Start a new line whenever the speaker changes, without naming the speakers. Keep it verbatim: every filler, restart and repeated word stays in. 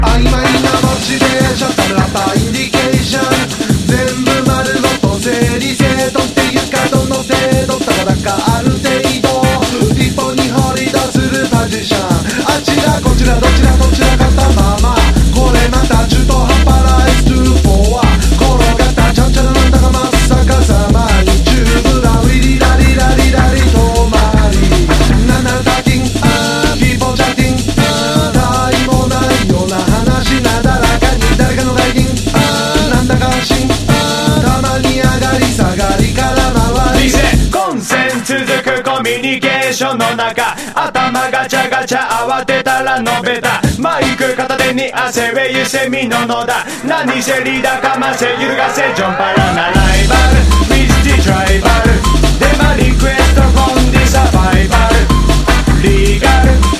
曖昧なモチベーションたらばインディケーション全部丸ごと整理整頓っていうかどの程度たかだかある程度一歩に掘り出するポジションあちらこちらどちらどちらかったままこれまた中途半端な エスにじゅうよん は転がったちゃんちゃらなんだがまさかさまにチューブラウィリラリラリラリ止まりナナタティンあーピーポーチャッティンあー他意もないような話なだらかに誰かの外人あーなんだか安心あーたまに上がり下がりから回り
混戦続くコミュニケーションの中頭ガチャガチャ慌てたら述べたマイク片手に汗ウェイセミの野だ何せリーダーかませ揺るがせジョンパラなライバルミスティトライバルデマリクエストコンディサバイバルリーガル